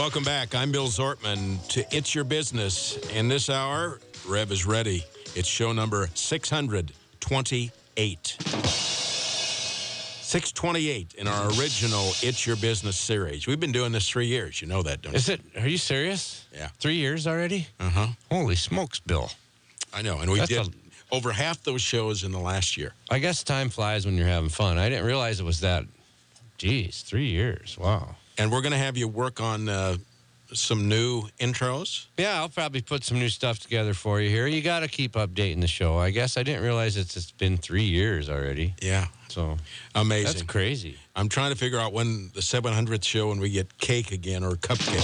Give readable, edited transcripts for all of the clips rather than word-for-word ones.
Welcome back. I'm Bill Zortman to It's Your Business. In this hour, Rev is ready. It's show number 628. 628 in our original It's Your Business series. We've been doing this 3 years. You know that, don't you? Is it? Are you serious? Yeah. 3 years already? Uh-huh. Holy smokes, Bill. I know, and we did over half those shows in the last year. I guess time flies when you're having fun. I didn't realize it was that. Geez, 3 years. Wow. And we're going to have you work on some new intros. Yeah, I'll probably put some new stuff together for you here. You got to keep updating the show. I guess I didn't realize it's been 3 years already. Yeah. So amazing. That's crazy. I'm trying to figure out when the 700th show when we get cake again or cupcake.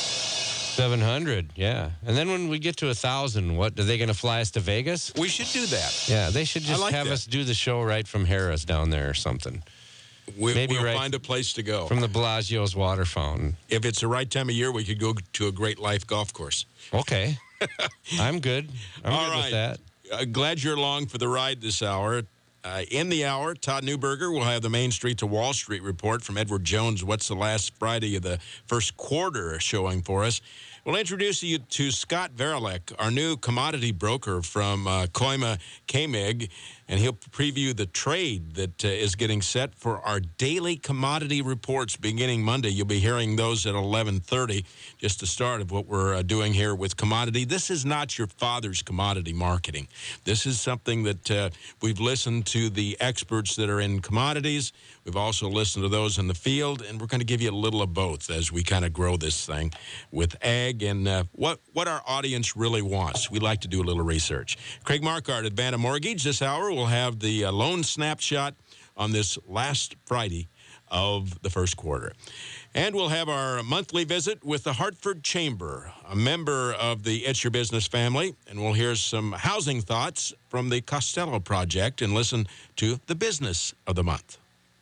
700, yeah. And then when we get to 1,000, what, are they going to fly us to Vegas? We should do that. Yeah, they should just have that. us do the show right from Harrah's down there or something. We'll find a place to go. From the Bellagio's water fountain. If it's the right time of year, we could go to a Great Life golf course. Okay. I'm good. I'm All good right. with that. Glad you're along for the ride this hour. In the hour, Todd Newberger will have the Main Street to Wall Street report from Edward Jones. What's the last Friday of the first quarter showing for us? We'll introduce you to Scott Verilek, our new commodity broker from Koima Kamig, and he'll preview the trade that is getting set for our daily commodity reports beginning Monday. You'll be hearing those at 11:30, just the start of what we're doing here with commodity. This is not your father's commodity marketing. This is something that we've listened to the experts that are in commodities. We've also listened to those in the field, and we're going to give you a little of both as we kind of grow this thing with ag and what our audience really wants. We like to do a little research. Craig Markart at Vanna Mortgage this hour will have the loan snapshot on this last Friday of the first quarter. And we'll have our monthly visit with the Hartford Chamber, a member of the It's Your Business family, and we'll hear some housing thoughts from the Costello Project and listen to the business of the month.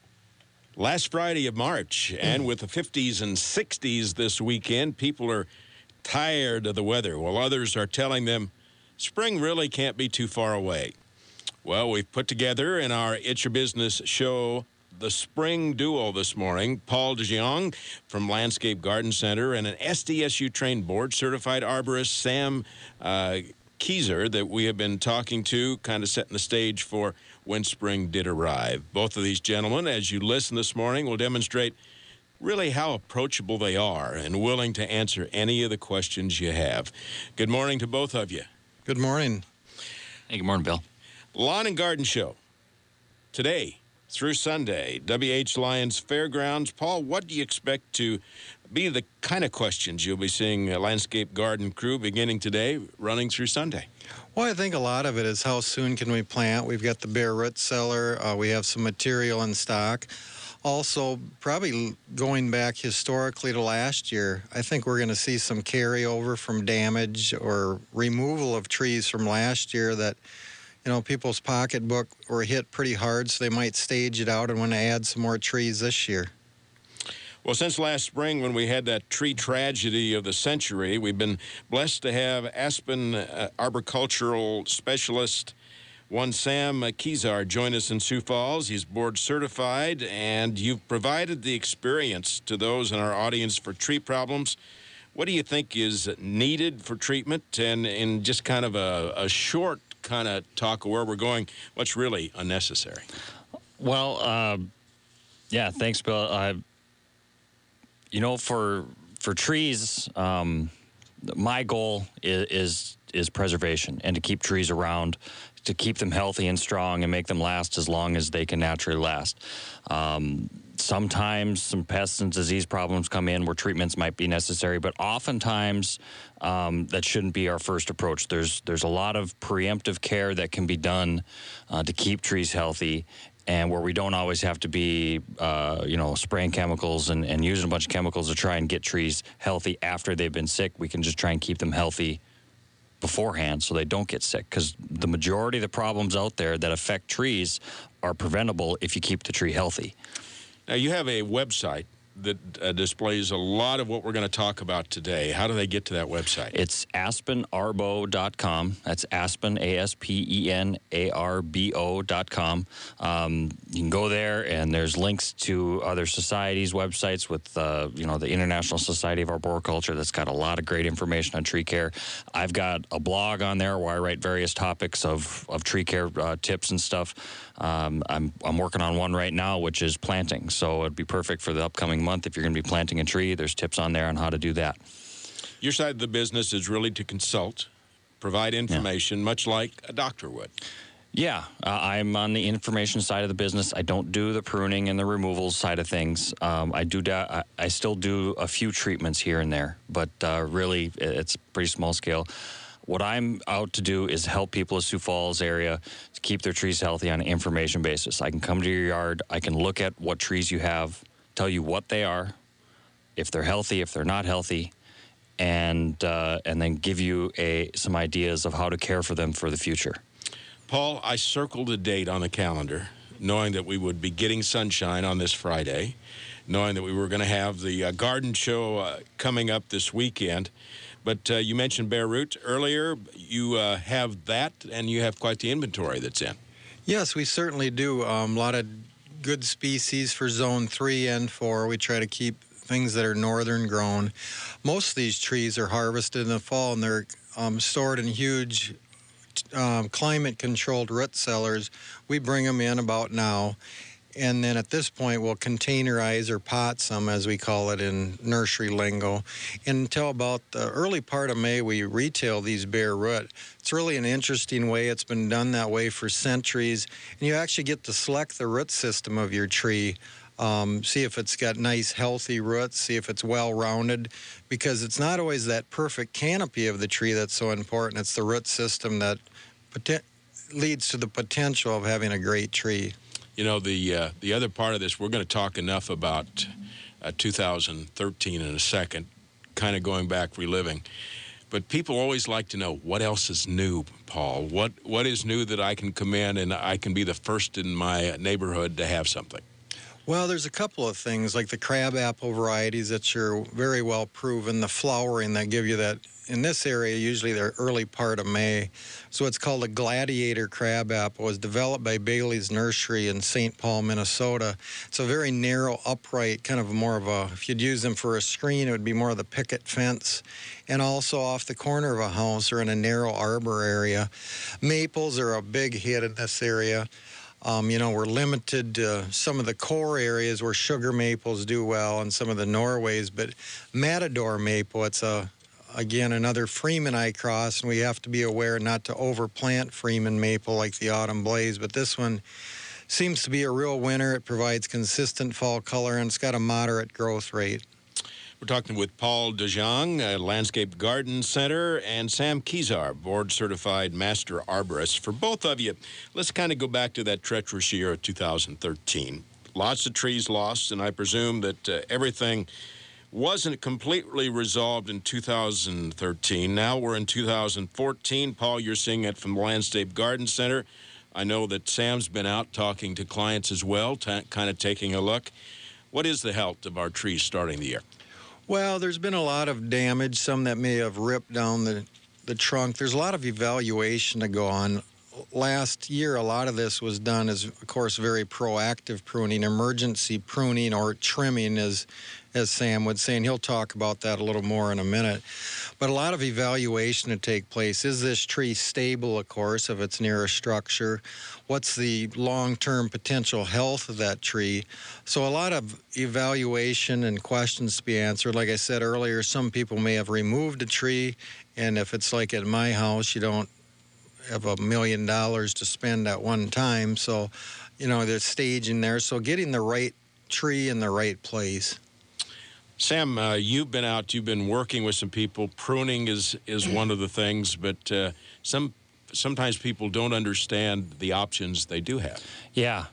Last Friday of March, and with the 50s and 60s this weekend, people are tired of the weather, while others are telling them spring really can't be too far away. Well, we've put together in our It's Your Business show the spring duo this morning, Paul DeJong from Landscape Garden Center and an SDSU trained board certified arborist, Sam Keyser, that we have been talking to, kind of setting the stage for when spring did arrive. Both of these gentlemen, as you listen this morning, will demonstrate really how approachable they are and willing to answer any of the questions you have. Good morning to both of you. Good morning. Hey, good morning, Bill. Lawn and Garden Show today through Sunday, W.H. Lyons Fairgrounds. Paul, what do you expect to be the kind of questions you'll be seeing a landscape garden crew beginning today, running through Sunday? Well, I think a lot of it is how soon can we plant. We've got the bare root cellar. We have some material in stock. Also, probably going back historically to last year, I think we're going to see some carryover from damage or removal of trees from last year that, you know, people's pocketbook were hit pretty hard, so they might stage it out and want to add some more trees this year. Well, since last spring when we had that tree tragedy of the century, we've been blessed to have Aspen arboricultural specialist one Sam Keyser join us in Sioux Falls. He's board certified, and you've provided the experience to those in our audience for tree problems. What do you think is needed for treatment? And in just kind of a short kind of talk of where we're going, what's really unnecessary? Well, yeah, thanks, Bill. You know, for trees, my goal is preservation and to keep trees around, to keep them healthy and strong and make them last as long as they can naturally last. Sometimes some pests and disease problems come in where treatments might be necessary, but oftentimes that shouldn't be our first approach. There's a lot of preemptive care that can be done to keep trees healthy, and where we don't always have to be, spraying chemicals and using a bunch of chemicals to try and get trees healthy after they've been sick. We can just try and keep them healthy beforehand so they don't get sick, because the majority of the problems out there that affect trees are preventable if you keep the tree healthy. Now, you have a website that displays a lot of what we're going to talk about today. How do they get to that website? It's aspenarbo.com. That's Aspen, ASPENARBO.com. You can go there, and there's links to other societies' websites with, the International Society of Arboriculture that's got a lot of great information on tree care. I've got a blog on there where I write various topics of tree care tips and stuff. I'm working on one right now, which is planting. So it'd be perfect for the upcoming month. If you're going to be planting a tree, there's tips on there on how to do that. Your side of the business is really to consult, provide information, much like a doctor would. Yeah, I'm on the information side of the business. I don't do the pruning and the removal side of things. I still do a few treatments here and there, but really it's pretty small scale. What I'm out to do is help people in Sioux Falls area to keep their trees healthy on an information basis. I can come to your yard, I can look at what trees you have, tell you what they are, if they're healthy, if they're not healthy, and then give you some ideas of how to care for them for the future. Paul, I circled a date on the calendar, knowing that we would be getting sunshine on this Friday, knowing that we were going to have the garden show coming up this weekend. But you mentioned bare root earlier. You have that, and you have quite the inventory that's in. Yes, we certainly do. A lot of good species for Zone 3 and 4. We try to keep things that are northern grown. Most of these trees are harvested in the fall, and they're stored in huge climate-controlled root cellars. We bring them in about now. And then at this point, we'll containerize or pot some, as we call it in nursery lingo. And until about the early part of May, we retail these bare root. It's really an interesting way. It's been done that way for centuries. And you actually get to select the root system of your tree. See if it's got nice, healthy roots, see if it's well-rounded, because it's not always that perfect canopy of the tree that's so important. It's the root system that leads to the potential of having a great tree. You know, the other part of this, we're going to talk enough about 2013 in a second, kind of going back, reliving. But people always like to know, what else is new, Paul? What is new that I can come in and I can be the first in my neighborhood to have something? Well, there's a couple of things, like the crabapple varieties that are very well proven, the flowering that give you that. In this area, usually the early part of May. So it's called a gladiator crabapple. It was developed by Bailey's Nursery in St. Paul, Minnesota. It's a very narrow, upright, kind of more of a, if you'd use them for a screen, it would be more of the picket fence. And also off the corner of a house or in a narrow arbor area. Maples are a big hit in this area. We're limited to some of the core areas where sugar maples do well and some of the Norways, but Matador maple, it's again, another Freemanite cross, and we have to be aware not to overplant Freeman maple like the Autumn Blaze, but this one seems to be a real winner. It provides consistent fall color, and it's got a moderate growth rate. We're talking with Paul DeJong, Landscape Garden Center, and Sam Kezar, board-certified master arborist. For both of you, let's kind of go back to that treacherous year of 2013. Lots of trees lost, and I presume that everything wasn't completely resolved in 2013. Now we're in 2014. Paul, you're seeing it from the Landscape Garden Center. I know that Sam's been out talking to clients as well, kind of taking a look. What is the health of our trees starting the year? Well, there's been a lot of damage, some that may have ripped down the trunk. There's a lot of evaluation to go on. Last year, a lot of this was done as, of course, very proactive pruning, emergency pruning or trimming, as Sam would say, and he'll talk about that a little more in a minute. But a lot of evaluation to take place. Is this tree stable, of course, if it's near a structure? What's the long-term potential health of that tree? So a lot of evaluation and questions to be answered. Like I said earlier, some people may have removed a tree, and if it's like at my house, you don't have $1 million to spend at one time. So, there's staging there. So getting the right tree in the right place. Sam, you've been working with some people. Pruning is one of the things, but sometimes people don't understand the options they do have. Yeah.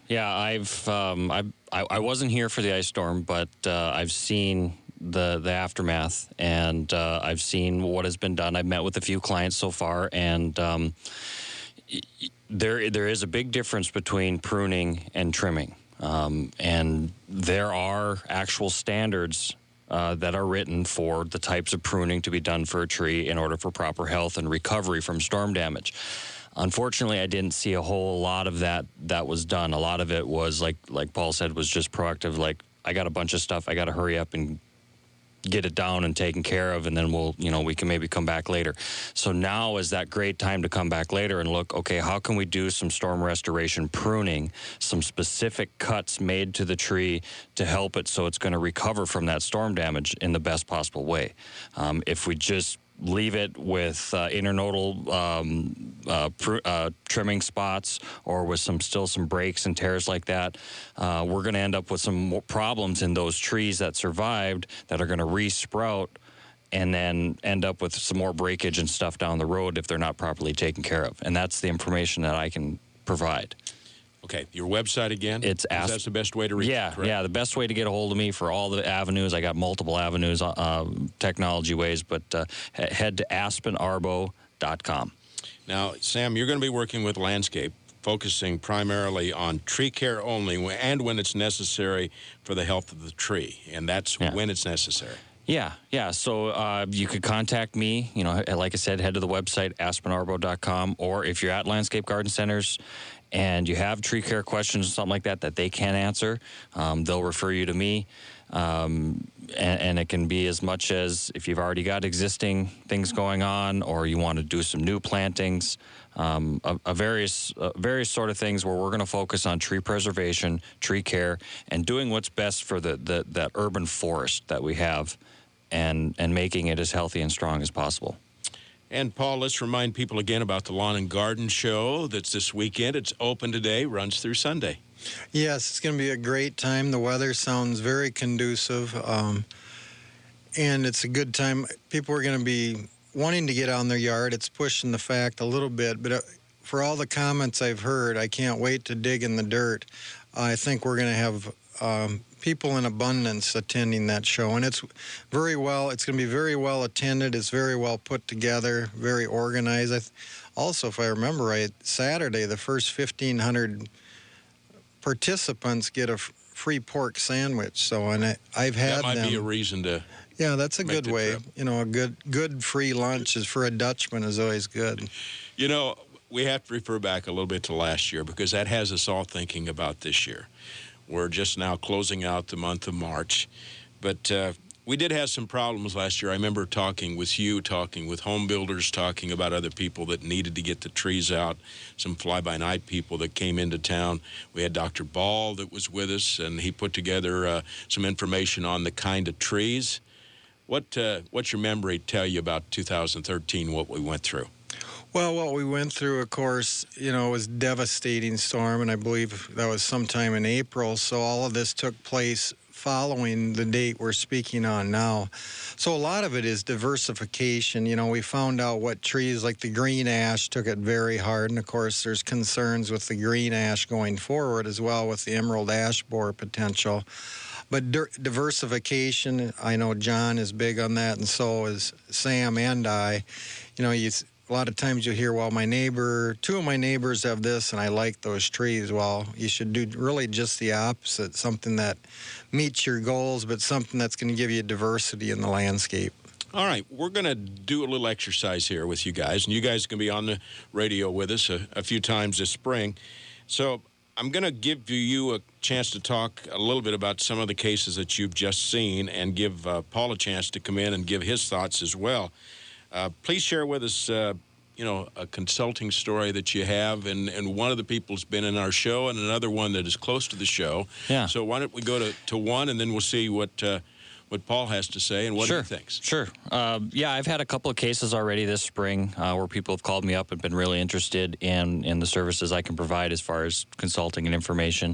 I wasn't here for the ice storm, but I've seen the aftermath, and I've seen what has been done. I've met with a few clients so far, and there is a big difference between pruning and trimming. And there are actual standards that are written for the types of pruning to be done for a tree in order for proper health and recovery from storm damage. Unfortunately, I didn't see a whole lot of that was done. A lot of it was, like Paul said, was just proactive, like, I got a bunch of stuff, I got to hurry up and get it down and taken care of, and then we can maybe come back later. So now is that great time to come back later and look, okay, how can we do some storm restoration pruning, some specific cuts made to the tree to help it so it's going to recover from that storm damage in the best possible way. If we just leave it with internodal trimming spots, or with some breaks and tears like that, we're going to end up with some more problems in those trees that survived that are going to re-sprout and then end up with some more breakage and stuff down the road if they're not properly taken care of. And that's the information that I can provide. Okay, your website again? That's the best way to reach you, correct? Yeah, the best way to get a hold of me for all the avenues. I got multiple avenues, technology ways, but head to aspenarbo.com. Now, Sam, you're going to be working with landscape, focusing primarily on tree care only, and when it's necessary for the health of the tree, and that's when it's necessary. Yeah. So you could contact me. Like I said, head to the website, aspenarbo.com, or if you're at Landscape Garden Centers and you have tree care questions or something like that they can't answer, they'll refer you to me. And it can be as much as if you've already got existing things going on, or you want to do some new plantings, various sort of things where we're going to focus on tree preservation, tree care, and doing what's best for that urban forest that we have, and making it as healthy and strong as possible. And, Paul, let's remind people again about the Lawn and Garden Show that's this weekend. It's open today, runs through Sunday. Yes, it's going to be a great time. The weather sounds very conducive, and it's a good time. People are going to be wanting to get out in their yard. It's pushing the fact a little bit, but for all the comments I've heard, I can't wait to dig in the dirt. I think we're going to have people in abundance attending that show, and it's going to be very well attended. It's very well put together, very organized. Also, if I remember right, Saturday, the first 1,500 participants get a free pork sandwich. So, and I've had that might be a reason to. Yeah, that's a good way. Trip. A good free lunch is for a Dutchman is always good. We have to refer back a little bit to last year, because that has us all thinking about this year. We're just now closing out the month of March, but we did have some problems last year. I remember talking with home builders, talking about other people that needed to get the trees out, some fly-by-night people that came into town. We had Dr. Ball that was with us, and he put together some information on the kind of trees. What's your memory tell you about 2013, what we went through? Well, what we went through, of course, was devastating storm, and I believe that was sometime in April. So all of this took place following the date we're speaking on now. So a lot of it is diversification. We found out what trees, like the green ash, took it very hard. And, of course, there's concerns with the green ash going forward as well with the emerald ash borer potential. But diversification, I know John is big on that, and so is Sam and I. A lot of times you hear, well, two of my neighbors have this, and I like those trees. Well, you should do really just the opposite, something that meets your goals, but something that's going to give you diversity in the landscape. All right, we're going to do a little exercise here with you guys, and you guys can be on the radio with us a few times this spring. So I'm going to give you a chance to talk a little bit about some of the cases that you've just seen, and give Paul a chance to come in and give his thoughts as well. Please share with us, a consulting story that you have, and one of the people's been in our show, and another one that is close to the show. Yeah. So why don't we go to one, and then we'll see what Paul has to say and what he thinks. Sure. I've had a couple of cases already this spring where people have called me up and been really interested in the services I can provide as far as consulting and information.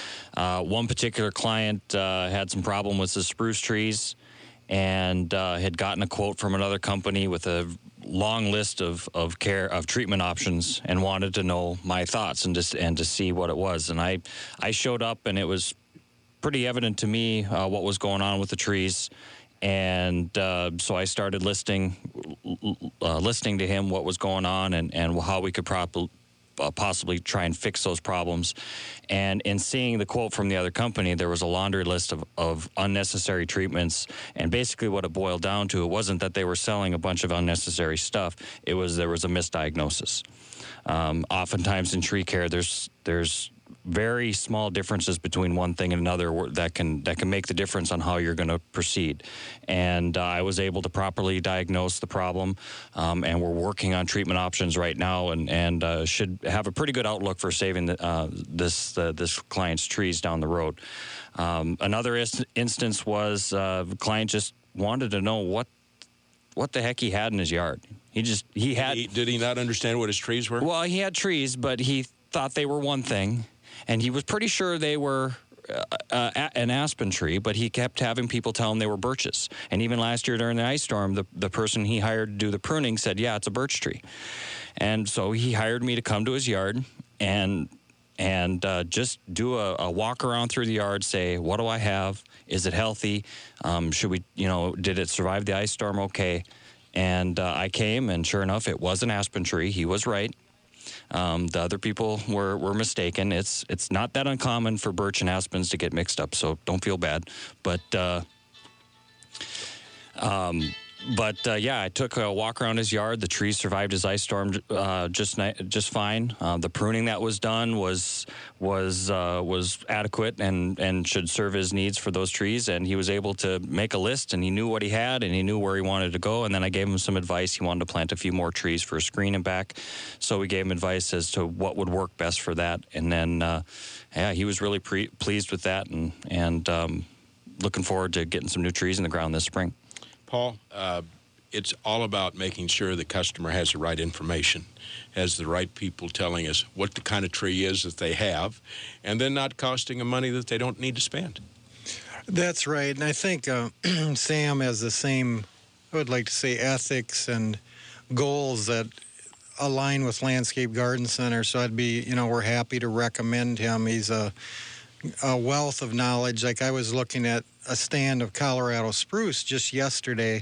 One particular client had some problem with his spruce trees, and had gotten a quote from another company with a long list of treatment options, and wanted to know my thoughts and to see what it was. And I showed up, and it was pretty evident to me what was going on with the trees. And so I started listening to him what was going on, and how we could possibly try and fix those problems. And in seeing the quote from the other company, there was a laundry list of unnecessary treatments. And basically what it boiled down to, it wasn't that they were selling a bunch of unnecessary stuff. There was a misdiagnosis. Oftentimes in tree care, there's very small differences between one thing and another that can make the difference on how you're going to proceed. And I was able to properly diagnose the problem, and we're working on treatment options right now, and should have a pretty good outlook for saving this client's trees down the road. Another instance was the client just wanted to know what the heck he had in his yard. Did he not understand what his trees were? Well, he had trees, but he thought they were one thing. And he was pretty sure they were an aspen tree, but he kept having people tell him they were birches. And even last year during the ice storm, the person he hired to do the pruning said, yeah, it's a birch tree. And so he hired me to come to his yard and just do a walk around through the yard, say, what do I have? Is it healthy? Did it survive the ice storm okay? And I came, and sure enough, it was an aspen tree. He was right. The other people were mistaken. It's not that uncommon for birch and aspens to get mixed up, so don't feel bad. But I took a walk around his yard. The trees survived his ice storm just fine. The pruning that was done was adequate and should serve his needs for those trees. And he was able to make a list, and he knew what he had, and he knew where he wanted to go. And then I gave him some advice. He wanted to plant a few more trees for a screen and back, so we gave him advice as to what would work best for that. And then he was really pleased with that, and looking forward to getting some new trees in the ground this spring. Paul, it's all about making sure the customer has the right information, has the right people telling us what the kind of tree is that they have, and then not costing them money that they don't need to spend. That's right. And I think Sam has the same, I would like to say, ethics and goals that align with Landscape Garden Center. So we're happy to recommend him. He's a wealth of knowledge. Like, I was looking at a stand of Colorado spruce just yesterday,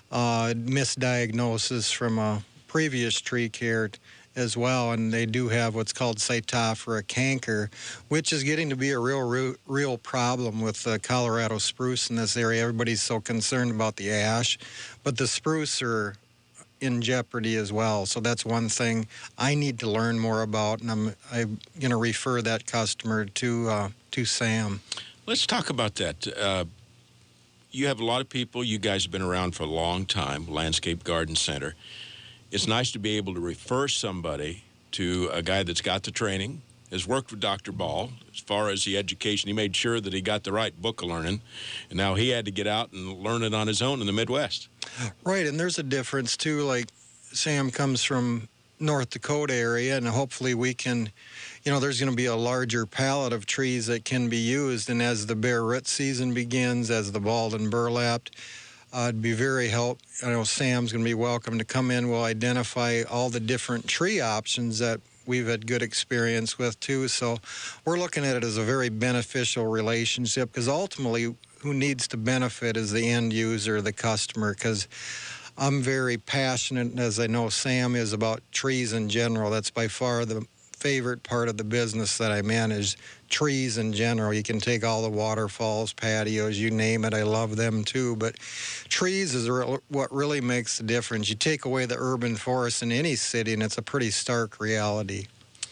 misdiagnosis from a previous tree care as well, and they do have what's called Cytophora canker, which is getting to be a real problem with Colorado spruce in this area. Everybody's so concerned about the ash, but the spruce are in jeopardy as well. So that's one thing I need to learn more about, and I'm going to refer that customer to Sam. Let's talk about that. You have a lot of people. You guys have been around for a long time, Landscape Garden Center. It's nice to be able to refer somebody to a guy that's got the training, has worked with Dr. Ball as far as the education. He made sure that he got the right book of learning, and now he had to get out and learn it on his own in the Midwest. Right, and there's a difference, too. Like, Sam comes from North Dakota area, and hopefully we can, there's going to be a larger palette of trees that can be used. And as the bare root season begins, as the balled and burlapped, it'd be very helpful. I know Sam's going to be welcome to come in. We'll identify all the different tree options that we've had good experience with, too. So we're looking at it as a very beneficial relationship, because ultimately who needs to benefit is the end user, the customer, because I'm very passionate, as I know Sam is, about trees in general. That's by far the favorite part of the business that I manage, trees in general. You can take all the waterfalls, patios, you name it. I love them too. But trees is what really makes the difference. You take away the urban forest in any city, and it's a pretty stark reality.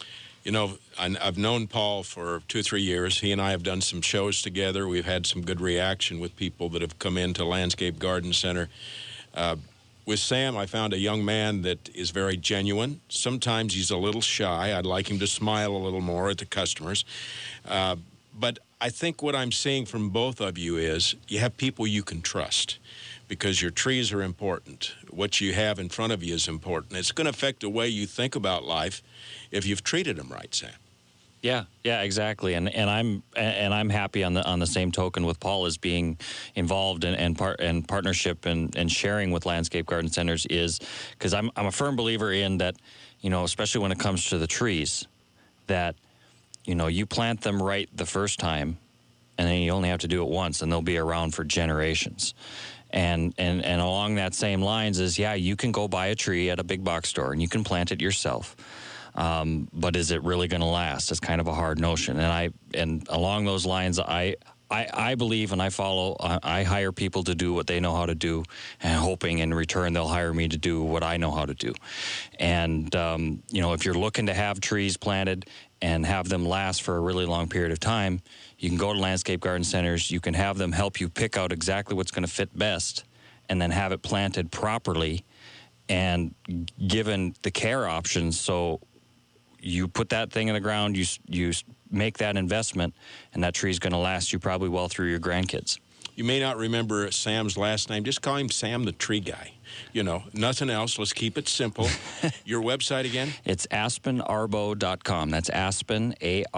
I've known Paul for 2 or 3 years. He and I have done some shows together. We've had some good reaction with people that have come into Landscape Garden Center. With Sam, I found a young man that is very genuine. Sometimes he's a little shy. I'd like him to smile a little more at the customers. But I think what I'm seeing from both of you is you have people you can trust, because your trees are important. What you have in front of you is important. It's going to affect the way you think about life if you've treated them right, Sam. Yeah, exactly, and I'm happy on the same token with Paul as being involved in partnership and sharing with Landscape Garden Centers, is because I'm a firm believer in that, especially when it comes to the trees, that you plant them right the first time, and then you only have to do it once, and they'll be around for generations. And along that same lines is, you can go buy a tree at a big box store and you can plant it yourself. but is it really going to last? It's kind of a hard notion. And along those lines, I believe and I follow. I hire people to do what they know how to do, and hoping in return they'll hire me to do what I know how to do. And if you're looking to have trees planted and have them last for a really long period of time, you can go to landscape garden centers. You can have them help you pick out exactly what's going to fit best, and then have it planted properly and given the care options. So you put that thing in the ground, you make that investment, and that tree is going to last you probably well through your grandkids. You may not remember Sam's last name. Just call him Sam the Tree Guy. Nothing else. Let's keep it simple. Your website again? It's aspenarbo.com. That's Aspen,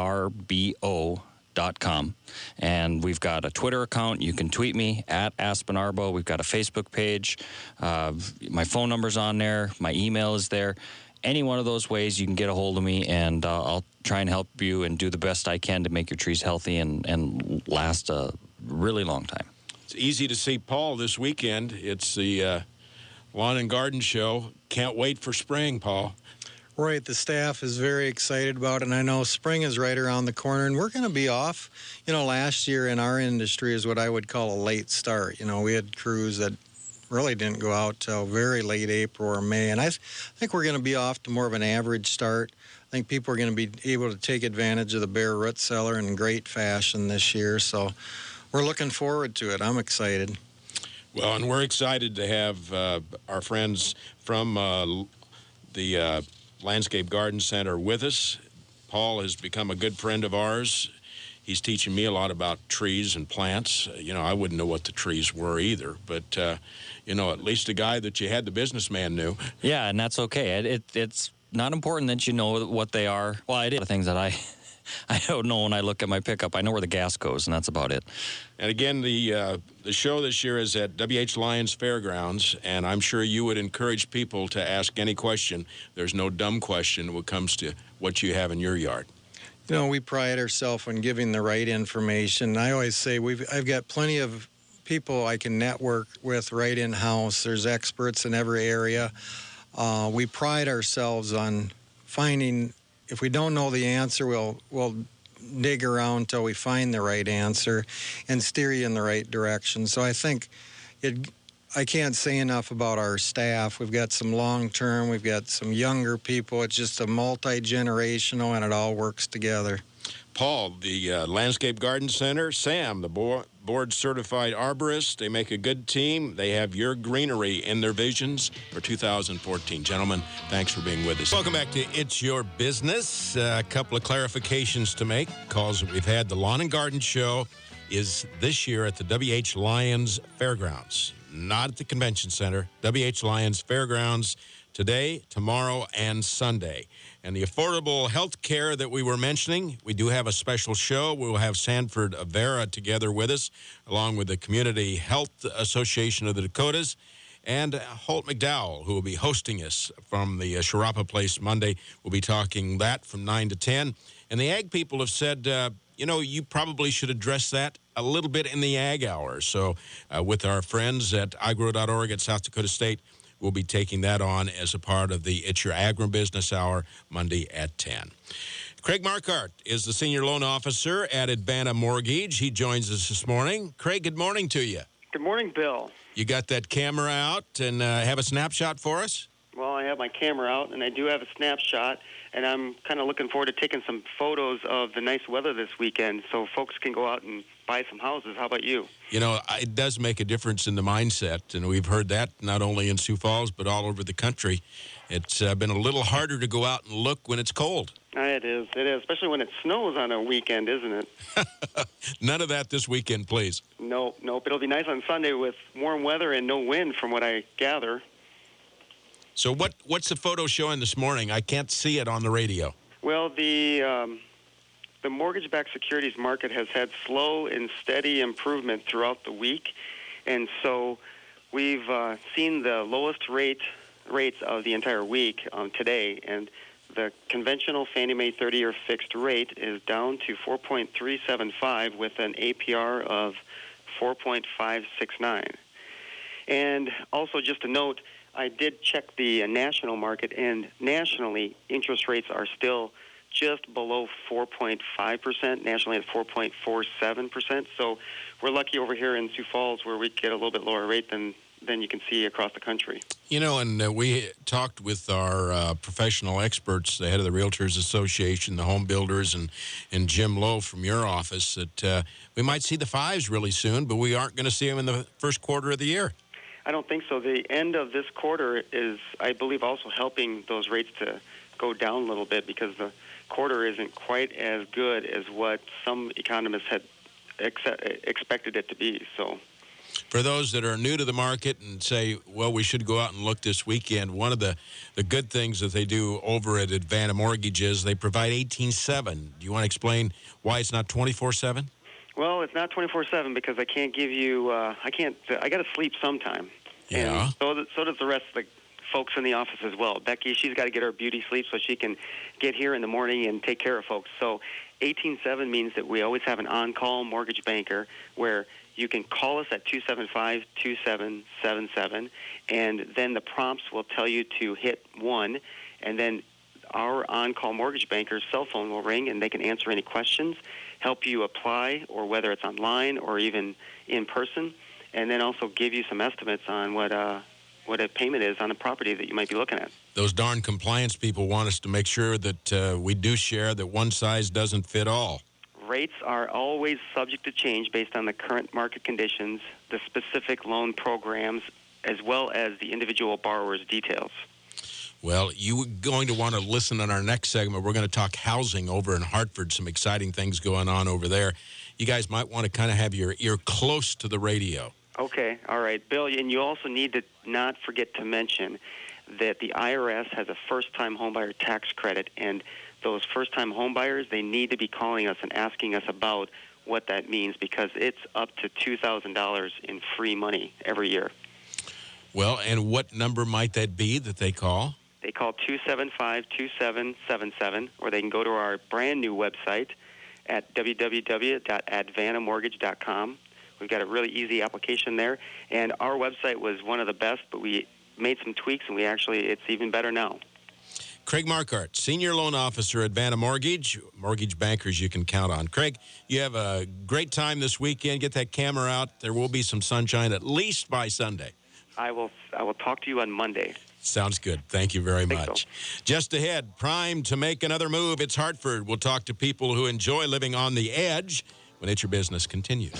ARBO.com. And we've got a Twitter account. You can tweet me at AspenArbo. We've got a Facebook page. My phone number's on there. My email is there. Any one of those ways you can get a hold of me, and I'll try and help you and do the best I can to make your trees healthy and last a really long time. It's easy to see Paul this weekend. It's the Lawn and Garden Show. Can't wait for spring, Paul. Right, the staff is very excited about it, and I know spring is right around the corner, and we're going to be off. Last year in our industry is what I would call a late start. We had crews that really didn't go out till very late April or May, and I think we're going to be off to more of an average start. I think people are going to be able to take advantage of the bare root cellar in great fashion this year, so we're looking forward to it. I'm excited. Well, and we're excited to have our friends from the Landscape Garden Center with us. Paul has become a good friend of ours. He's teaching me a lot about trees and plants. I wouldn't know what the trees were either, but, at least a guy that you had, the businessman, knew. Yeah, and that's okay. It's not important that you know what they are. Well, it is things that I don't know when I look at my pickup. I know where the gas goes, and that's about it. And again, the show this year is at W.H. Lyons Fairgrounds, and I'm sure you would encourage people to ask any question. There's no dumb question when it comes to what you have in your yard. We pride ourselves on giving the right information. I always say I've got plenty of people I can network with right in-house. There's experts in every area. We pride ourselves on finding, if we don't know the answer, we'll dig around until we find the right answer and steer you in the right direction. So I think I can't say enough about our staff. We've got some long-term, we've got some younger people. It's just a multi-generational, and it all works together. Paul, the Landscape Garden Center, Sam, the board-certified arborist. They make a good team. They have your greenery in their visions for 2014. Gentlemen, thanks for being with us. Welcome back to It's Your Business. A couple of clarifications to make. Calls that we've had. The Lawn and Garden Show is this year at the W.H. Lyons Fairgrounds, not at the Convention Center. W.H. Lyons Fairgrounds today, tomorrow, and Sunday. And the affordable health care that we were mentioning, we do have a special show. We will have Sanford Avera together with us, along with the Community Health Association of the Dakotas, and Holt McDowell, who will be hosting us from the Sharapa Place Monday. We'll be talking that from 9 to 10. And the ag people have said, you probably should address that a little bit in the ag hour. So with our friends at agro.org at South Dakota State, we'll be taking that on as a part of the It's Your Agribusiness Hour, Monday at 10. Craig Marquardt is the Senior Loan Officer at Advanta Mortgage. He joins us this morning. Craig, good morning to you. Good morning, Bill. You got that camera out and have a snapshot for us? Well, I have my camera out, and I do have a snapshot, and I'm kind of looking forward to taking some photos of the nice weather this weekend so folks can go out and buy some houses. How about you? It does make a difference in the mindset, and we've heard that not only in Sioux Falls but all over the country. It's been a little harder to go out and look when it's cold. It is, especially when it snows on a weekend, isn't it? None of that this weekend, please. Nope. It'll be nice on Sunday with warm weather and no wind, from what I gather. So what's the photo showing this morning? I can't see it on the radio. Well, the mortgage-backed securities market has had slow and steady improvement throughout the week, and so we've seen the lowest rates of the entire week today, and the conventional Fannie Mae 30-year fixed rate is down to 4.375 with an APR of 4.569. And also just a note, I did check the national market, and nationally, interest rates are still just below 4.5%, nationally at 4.47%. So we're lucky over here in Sioux Falls where we get a little bit lower rate than you can see across the country. You know, and we talked with our professional experts, the head of the Realtors Association, the home builders, and Jim Lowe from your office, that we might see the 5s really soon, but we aren't going to see them in the first quarter of the year. I don't think so. The end of this quarter is, I believe, also helping those rates to go down a little bit because the quarter isn't quite as good as what some economists had expected it to be. So, for those that are new to the market and say, well, we should go out and look this weekend, one of the good things that they do over at Advanta Mortgage is they provide 18/7. Do you want to explain why it's not 24/7? Well, it's not 24/7 because I can't give you. I got to sleep sometime. Yeah. And so does the rest of the folks in the office as well. Becky, she's got to get her beauty sleep so she can get here in the morning and take care of folks. So 18/7 means that we always have an on-call mortgage banker where you can call us at 275-2777, and then the prompts will tell you to hit 1, and then our on-call mortgage banker's cell phone will ring, and they can answer any questions, help you apply, or whether it's online or even in person, and then also give you some estimates on what a payment is on a property that you might be looking at. Those darn compliance people want us to make sure that we do share, that one size doesn't fit all. Rates are always subject to change based on the current market conditions, the specific loan programs, as well as the individual borrower's details. Well, you're going to want to listen in our next segment. We're going to talk housing over in Hartford, some exciting things going on over there. You guys might want to kind of have your ear close to the radio. Okay, all right. Bill, and you also need to not forget to mention that the IRS has a first-time homebuyer tax credit, and those first-time homebuyers, they need to be calling us and asking us about what that means because it's up to $2,000 in free money every year. Well, and what number might that be that they call? They call 275-2777, or they can go to our brand-new website at www.advantamortgage.com. We've got a really easy application there, and our website was one of the best, but we made some tweaks, and it's even better now. Craig Marquardt, Senior Loan Officer at Advanta Mortgage, mortgage bankers you can count on. Craig, you have a great time this weekend. Get that camera out. There will be some sunshine at least by Sunday. I will talk to you on Monday. Sounds good. Thank you very much. So. Just ahead, primed to make another move. It's Hartford. We'll talk to people who enjoy living on the edge when It's Your Business continues.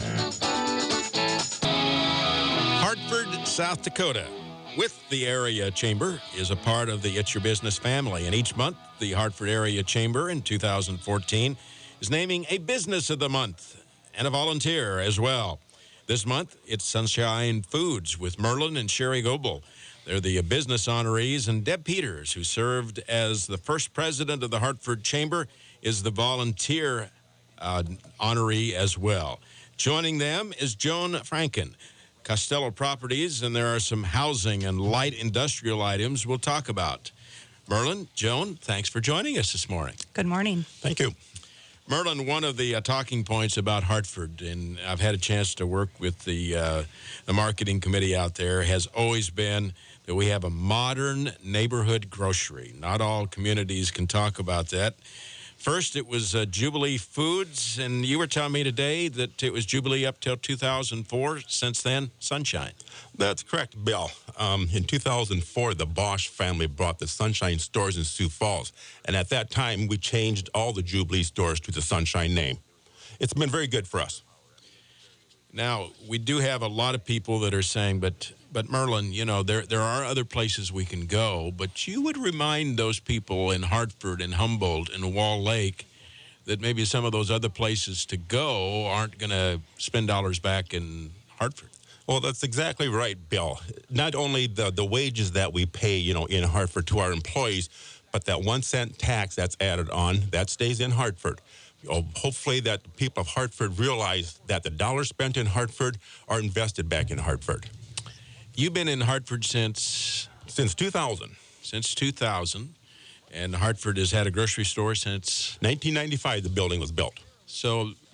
Hartford, South Dakota, with the Area Chamber, is a part of the It's Your Business family. And each month, the Hartford Area Chamber in 2014 is naming a Business of the Month and a volunteer as well. This month, it's Sunshine Foods with Merlin and Sherry Goebel. They're the business honorees, and Deb Peters, who served as the first president of the Hartford Chamber, is the volunteer honoree as well. Joining them is Joan Franken, Costello Properties, and there are some housing and light industrial items we'll talk about. Merlin, Joan, thanks for joining us this morning. Good morning. Thank you. Merlin, one of the talking points about Hartford, and I've had a chance to work with the marketing committee out there, has always been that we have a modern neighborhood grocery. Not all communities can talk about that. First, it was Jubilee Foods, and you were telling me today that it was Jubilee up till 2004. Since then, Sunshine. That's correct, Bill. In 2004, the Bosch family brought the Sunshine stores in Sioux Falls, and at that time, we changed all the Jubilee stores to the Sunshine name. It's been very good for us. Now, we do have a lot of people that are saying, but Merlin, you know, there are other places we can go, but you would remind those people in Hartford and Humboldt and Wall Lake that maybe some of those other places to go aren't going to spend dollars back in Hartford. Well, that's exactly right, Bill. Not only the wages that we pay, in Hartford to our employees, but that 1 cent tax that's added on, that stays in Hartford. Hopefully that the people of Hartford realize that the dollars spent in Hartford are invested back in Hartford. You've been in Hartford since 2000. Since 2000, and Hartford has had a grocery store since 1995. The building was built. So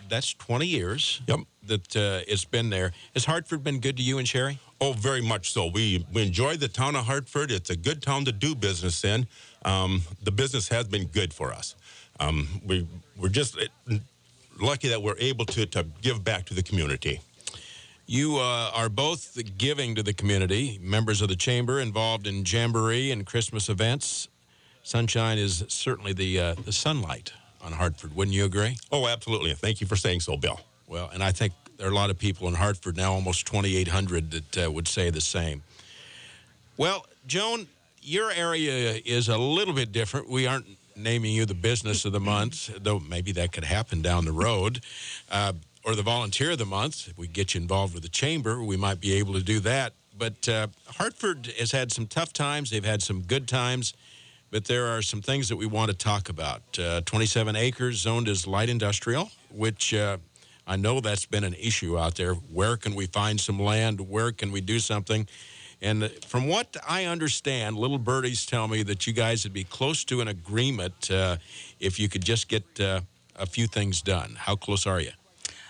that's 20 years. Yep. That it's been there. Has Hartford been good to you and Sherry? Oh, very much so. We enjoy the town of Hartford. It's a good town to do business in. The business has been good for us. We're just lucky that we're able to give back to the community. You are both giving to the community, members of the chamber involved in jamboree and Christmas events. Sunshine is certainly the sunlight on Hartford. Wouldn't you agree? Oh, absolutely. Thank you for saying so, Bill. Well, and I think there are a lot of people in Hartford now, almost 2,800, that would say the same. Well, Joan, your area is a little bit different. We aren't naming you the business of the month, though maybe that could happen down the road. Or the volunteer of the month. If we get you involved with the chamber, we might be able to do that. But Hartford has had some tough times. They've had some good times. But there are some things that we want to talk about. 27 acres zoned as light industrial, which I know that's been an issue out there. Where can we find some land? Where can we do something? And from what I understand, little birdies tell me that you guys would be close to an agreement if you could just get a few things done. How close are you?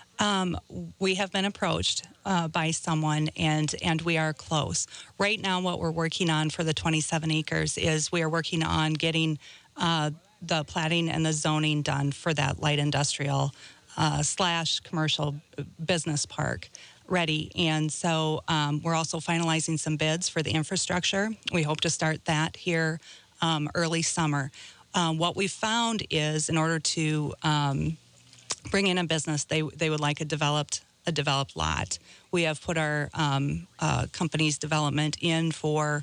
We have been approached by someone, and we are close. Right now, what we're working on for the 27 acres is we are working on getting the platting and the zoning done for that light industrial / commercial business park ready. And so we're also finalizing some bids for the infrastructure. We hope to start that here early summer. What we found is in order to bring in a business, they would like a developed lot. We have put our company's development in for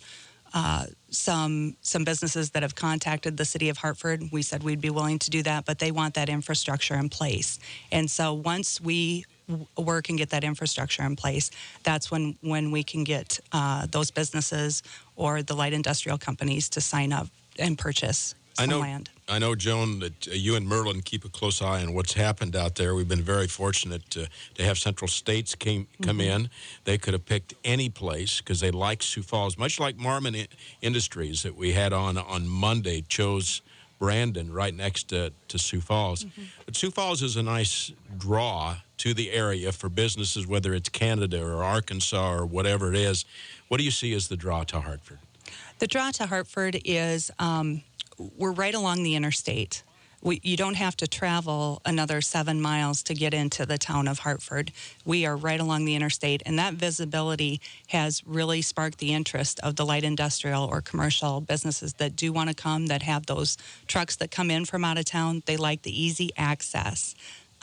some businesses that have contacted the city of Hartford. We said we'd be willing to do that, but they want that infrastructure in place. And so once we work and get that infrastructure in place, that's when we can get those businesses or the light industrial companies to sign up and purchase some land. I know, Joan, that you and Merlin keep a close eye on what's happened out there. We've been very fortunate to have Central States come in. They could have picked any place because they like Sioux Falls, much like Marmon Industries that we had on Monday chose Brandon right next to Sioux Falls. But Sioux Falls is a nice draw to the area for businesses, whether it's Canada or Arkansas or whatever it is. What do you see as the draw to Hartford? The draw to Hartford is we're right along the interstate. You don't have to travel another 7 miles to get into the town of Hartford. We are right along the interstate, and that visibility has really sparked the interest of the light industrial or commercial businesses that do want to come, that have those trucks that come in from out of town. They like the easy access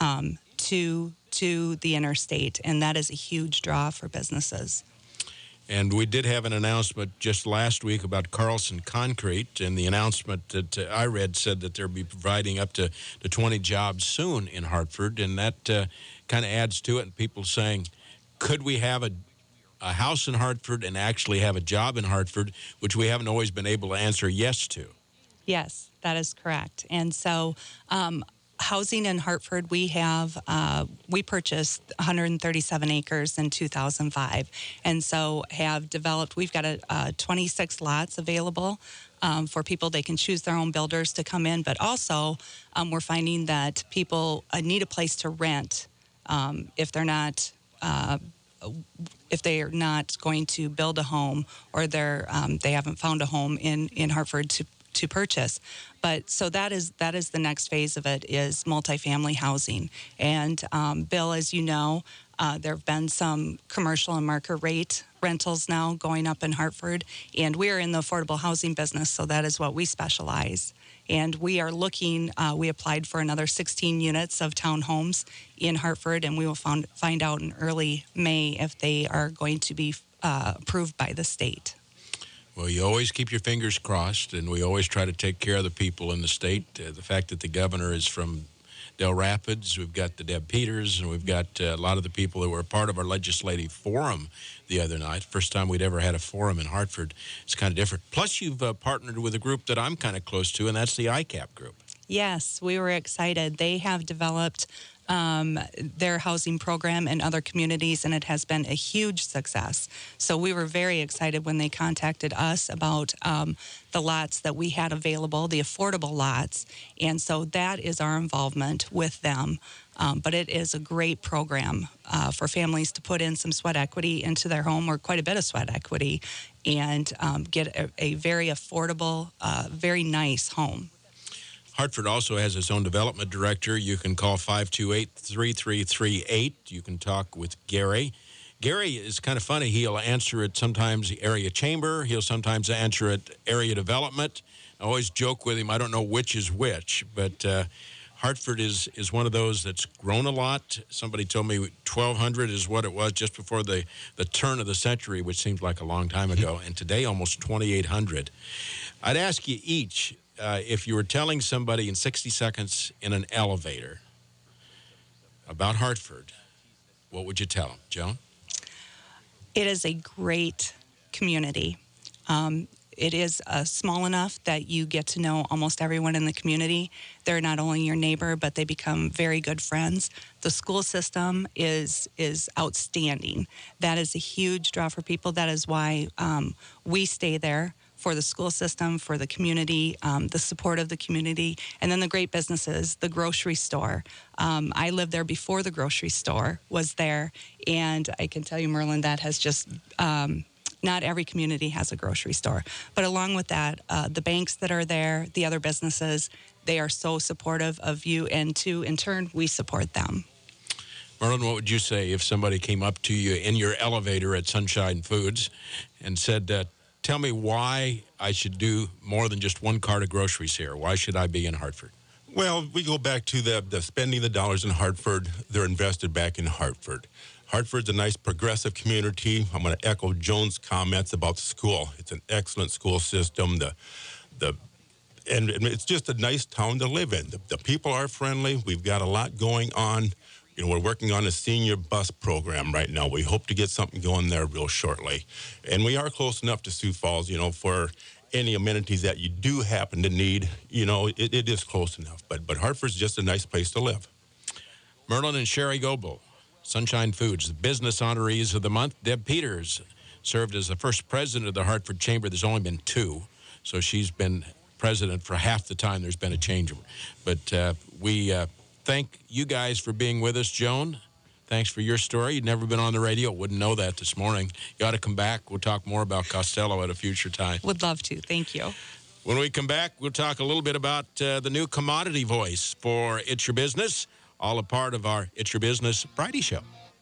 to the interstate, and that is a huge draw for businesses. And we did have an announcement just last week about Carlson Concrete, and the announcement that I read said that they'll be providing up to 20 jobs soon in Hartford, and that kind of adds to it. And people saying, could we have a house in Hartford and actually have a job in Hartford, which we haven't always been able to answer yes to? Yes, that is correct. And so housing in Hartford, we purchased 137 acres in 2005, and so have developed. We've got 26 lots available for people. They can choose their own builders to come in, but also we're finding that people need a place to rent if they're not. If they are not going to build a home, or they haven't found a home in Hartford to purchase. But so that is the next phase of it, is multifamily housing. And Bill, as you know, there have been some commercial and market rate rentals now going up in Hartford, and we are in the affordable housing business, so that is what we specialize. And we are looking, we applied for another 16 units of townhomes in Hartford, and we will find out in early May if they are going to be approved by the state. Well, you always keep your fingers crossed, and we always try to take care of the people in the state. The fact that the governor is from Del Rapids, we've got the Deb Peters, and we've got a lot of the people that were a part of our legislative forum the other night. First time we'd ever had a forum in Hartford. It's kind of different. Plus, you've partnered with a group that I'm kind of close to, and that's the ICAP group. Yes, we were excited. They have developed their housing program in other communities, and it has been a huge success. So we were very excited when they contacted us about the lots that we had available, the affordable lots. And so that is our involvement with them. But it is a great program for families to put in some sweat equity into their home, or quite a bit of sweat equity, and get a very affordable, very nice home. Hartford also has its own development director. You can call 528-3338. You can talk with Gary. Gary is kind of funny. He'll answer it sometimes area chamber. He'll sometimes answer it area development. I always joke with him, I don't know which is which, but Hartford is one of those that's grown a lot. Somebody told me 1,200 is what it was just before the turn of the century, which seems like a long time ago, and today almost 2,800. I'd ask you each, if you were telling somebody in 60 seconds in an elevator about Hartford, what would you tell them, Joan? It is a great community. It is small enough that you get to know almost everyone in the community. They're not only your neighbor, but they become very good friends. The school system is outstanding. That is a huge draw for people. That is why we stay there, for the school system, for the community, the support of the community, and then the great businesses, the grocery store. I lived there before the grocery store was there, and I can tell you, Merlin, that has just... not every community has a grocery store. But along with that, the banks that are there, the other businesses, they are so supportive of you, and in turn, we support them. Merlin, what would you say if somebody came up to you in your elevator at Sunshine Foods and said, tell me why I should do more than just one cart of groceries here? Why should I be in Hartford? Well, we go back to the spending the dollars in Hartford. They're invested back in Hartford. Hartford's a nice progressive community. I'm going to echo Joan's comments about the school. It's an excellent school system. And it's just a nice town to live in. The people are friendly. We've got a lot going on. You know, we're working on a senior bus program right now. We hope to get something going there real shortly. And we are close enough to Sioux Falls, you know, for any amenities that you do happen to need. You know, it is close enough. But Hartford's just a nice place to live. Merlin and Sherry Goebel, Sunshine Foods, the business honorees of the month. Deb Peters served as the first president of the Hartford Chamber. There's only been 2, so she's been president for half the time there's been a change. But we thank you guys for being with us. Joan, thanks for your story. You'd never been on the radio. Wouldn't know that this morning. You ought to come back. We'll talk more about Costello at a future time. Would love to. Thank you. When we come back, we'll talk a little bit about the new commodity voice for It's Your Business, all a part of our It's Your Business Friday show.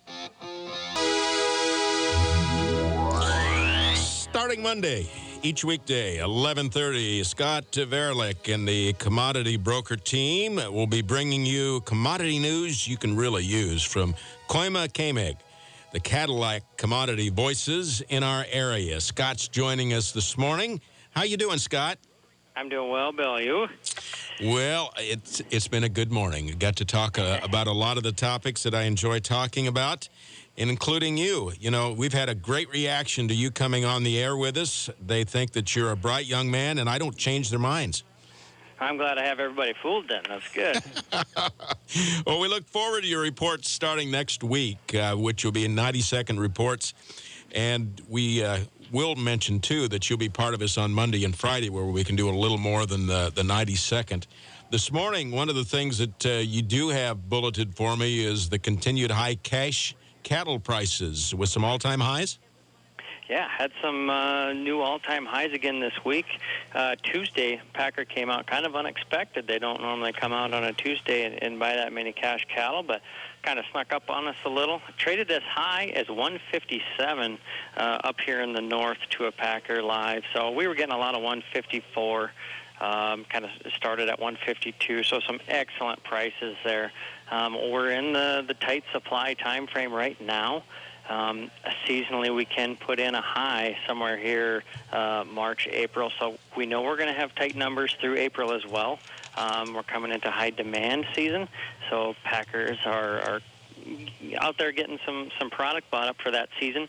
Starting Monday, each weekday, 11:30, Scott Verlick and the commodity broker team will be bringing you commodity news you can really use from Koima Kameg, the Cadillac commodity voices in our area. Scott's joining us this morning. How you doing, Scott? I'm doing well, Bill. You? Well, it's been a good morning. I got to talk about a lot of the topics that I enjoy talking about, including you. You know, we've had a great reaction to you coming on the air with us. They think that you're a bright young man, and I don't change their minds. I'm glad I have everybody fooled then. That's good. Well, we look forward to your reports starting next week, which will be in 90-second reports. And we will mention, too, that you'll be part of us on Monday and Friday, where we can do a little more than the 90-second. This morning, one of the things that you do have bulleted for me is the continued high cash cattle prices with some all-time highs. Yeah, had some new all-time highs again this week. Tuesday, Packer came out kind of unexpected. They don't normally come out on a Tuesday and buy that many cash cattle, but kind of snuck up on us a little. Traded as high as 157 up here in the north to a Packer live. So we were getting a lot of 154. Kind of started at 152, so some excellent prices there. We're in the tight supply time frame right now. Seasonally, we can put in a high somewhere here March, April, so we know we're going to have tight numbers through April as well. We're coming into high demand season, so Packers are out there getting some product bought up for that season.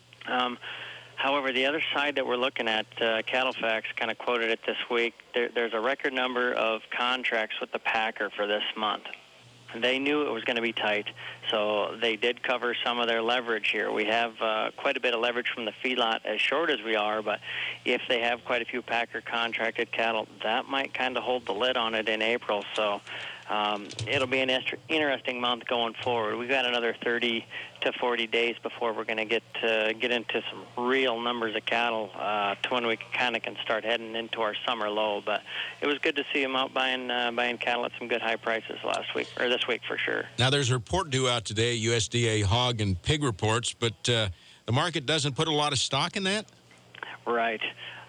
However, the other side that we're looking at, CattleFax kind of quoted it this week, there's a record number of contracts with the Packer for this month. They knew it was going to be tight, so they did cover some of their leverage here. We have quite a bit of leverage from the feedlot, as short as we are, but if they have quite a few Packer contracted cattle, that might kind of hold the lid on it in April. So it'll be an interesting month going forward. We've got another 30 to 40 days before we're going to get into some real numbers of cattle to when we can start heading into our summer low. But it was good to see them out buying cattle at some good high prices this week for sure. Now, there's a report due out today, USDA hog and pig reports, but the market doesn't put a lot of stock in that? Right.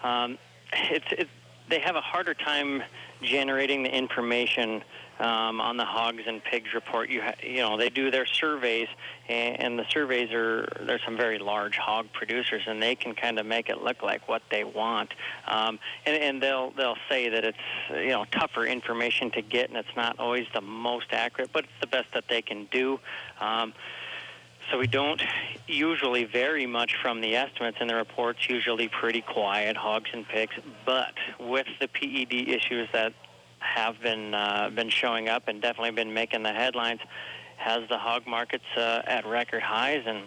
They have a harder time generating the information on the hogs and pigs report. They do their surveys, and the surveys there's some very large hog producers, and they can kind of make it look like what they want. And they'll say that it's tougher information to get, and it's not always the most accurate, but it's the best that they can do. So we don't usually vary much from the estimates, and the report's usually pretty quiet, hogs and pigs. But with the PED issues that have been showing up and definitely been making the headlines, has the hog markets at record highs, and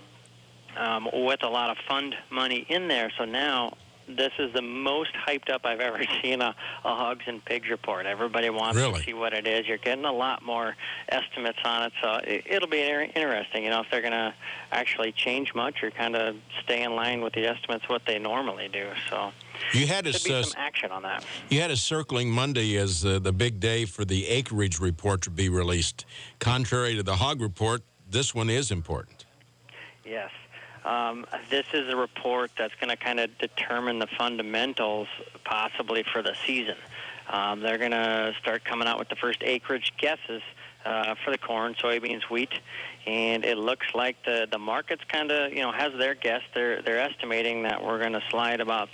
with a lot of fund money in there. So now this is the most hyped up I've ever seen a hogs and pigs report. Everybody wants to see what it is. You're getting a lot more estimates on it, so it'll be interesting, if they're going to actually change much or kind of stay in line with the estimates what they normally do. So you had be some action on that. You had a circling Monday as the big day for the acreage report to be released. Contrary to the hog report, this one is important. Yes. This is a report that's going to kind of determine the fundamentals possibly for the season. They're going to start coming out with the first acreage guesses for the corn, soybeans, wheat, and it looks like the market's kind of, has their guess. They're estimating that we're going to slide about,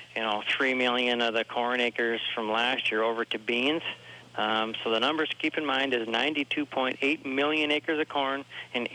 3 million of the corn acres from last year over to beans. So the numbers to keep in mind is 92.8 million acres of corn and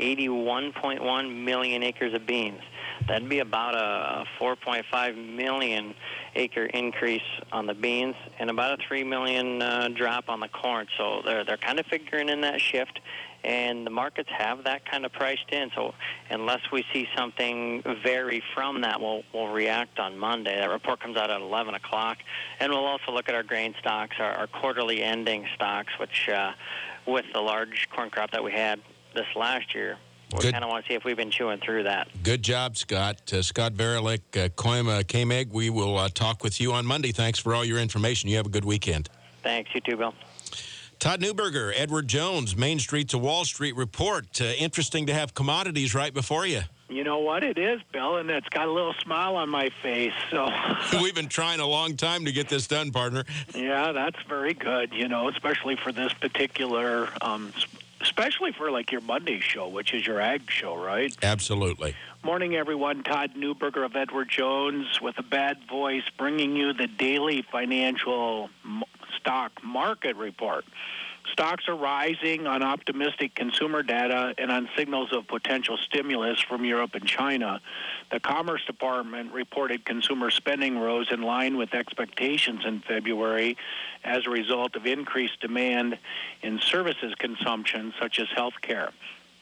81.1 million acres of beans. That'd be about a 4.5 million acre increase on the beans and about a 3 million drop on the corn. So they're kind of figuring in that shift, and the markets have that kind of priced in. So unless we see something vary from that, we'll react on Monday. That report comes out at 11 o'clock. And we'll also look at our grain stocks, our quarterly ending stocks, which with the large corn crop that we had this last year, we kind of want to see if we've been chewing through that. Good job, Scott. Scott Varalik, Koima K-Meg. We will talk with you on Monday. Thanks for all your information. You have a good weekend. Thanks. You too, Bill. Todd Newberger, Edward Jones, Main Street to Wall Street report. Interesting to have commodities right before you. You know what it is, Bill, and it's got a little smile on my face. So we've been trying a long time to get this done, partner. Yeah, that's very good, especially for this particular, especially for like your Monday show, which is your ag show, right? Absolutely. Morning, everyone. Todd Newberger of Edward Jones with a bad voice, bringing you the daily financial stock market report. Stocks are rising on optimistic consumer data and on signals of potential stimulus from Europe and China. The Commerce Department reported consumer spending rose in line with expectations in February as a result of increased demand in services consumption, such as health care.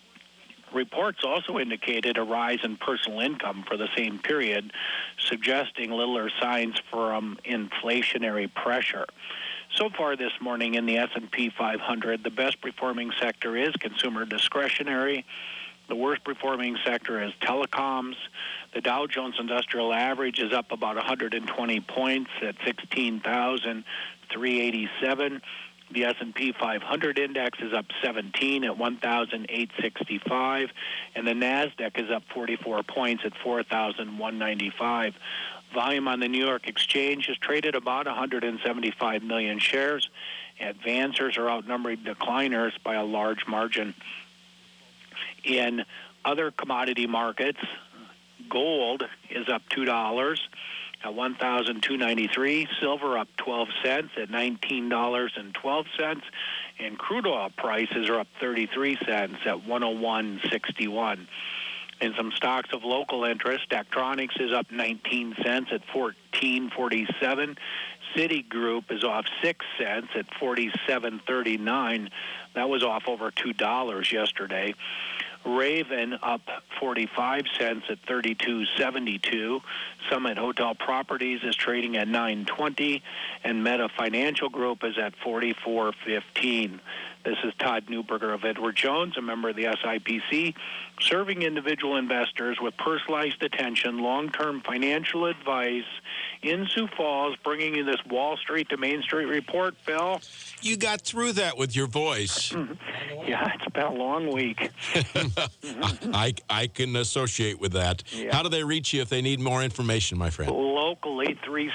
Reports also indicated a rise in personal income for the same period, suggesting littler signs from inflationary pressure. So far this morning in the S&P 500, the best performing sector is consumer discretionary. The worst performing sector is telecoms. The Dow Jones Industrial Average is up about 120 points at 16,387. The S&P 500 index is up 17 at 1,865, and the NASDAQ is up 44 points at 4,195. Volume on the New York Exchange is traded about 175 million shares. Advancers are outnumbering decliners by a large margin. In other commodity markets, gold is up $2 at $1,293. Silver up 12 cents at $19.12. And crude oil prices are up 33 cents at $101.61. In some stocks of local interest, Daktronics is up 19 cents at $14.47. Citigroup is off 6 cents at $47.39. That was off over $2 yesterday. Raven up 45 cents at $32.72. Summit Hotel Properties is trading at $9.20, and Meta Financial Group is at $44.15. This is Todd Newberger of Edward Jones, a member of the SIPC, serving individual investors with personalized attention, long-term financial advice in Sioux Falls, bringing you this Wall Street to Main Street report, Bill. You got through that with your voice. Yeah, it's been a long week. I can associate with that. Yeah. How do they reach you if they need more information, my friend? Locally,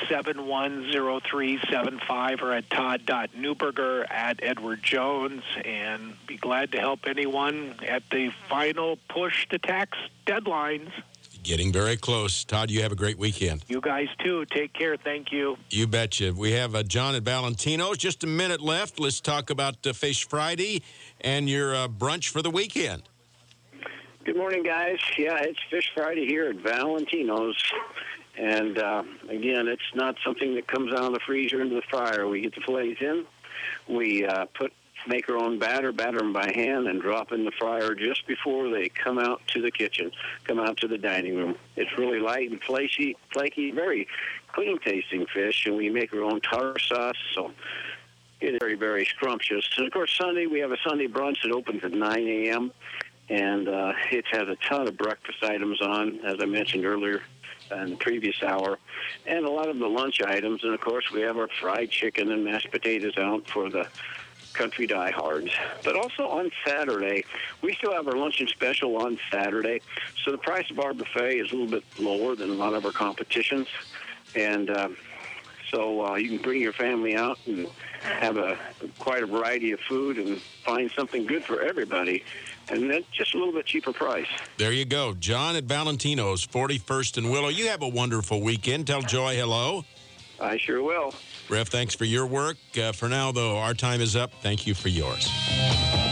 371-0375 or at todd.newberger@Edward Jones, and be glad to help anyone at the final push to tax deadlines. Getting very close. Todd, you have a great weekend. You guys, too. Take care. Thank you. You betcha. We have John at Valentino's. Just a minute left. Let's talk about Fish Friday and your brunch for the weekend. Good morning, guys. Yeah, it's Fish Friday here at Valentino's. And, again, it's not something that comes out of the freezer into the fryer. We get the fillets in. We make our own batter them by hand, and drop in the fryer just before they come out to the kitchen, come out to the dining room. It's really light and flaky, very clean-tasting fish, and we make our own tartar sauce, so it's very, very scrumptious. And, of course, Sunday, we have a Sunday brunch that opens at 9 a.m., and it has a ton of breakfast items on, as I mentioned earlier in the previous hour, and a lot of the lunch items. And, of course, we have our fried chicken and mashed potatoes out for the country diehards. But also on Saturday, we still have our luncheon special on Saturday, so the price of our buffet is a little bit lower than a lot of our competitions. And so you can bring your family out and have quite a variety of food and find something good for everybody, and that's just a little bit cheaper price. There you go. John at Valentino's, 41st and Willow. You have a wonderful weekend. Tell Joy hello. I sure will. Ref, thanks for your work. For now, though, our time is up. Thank you for yours.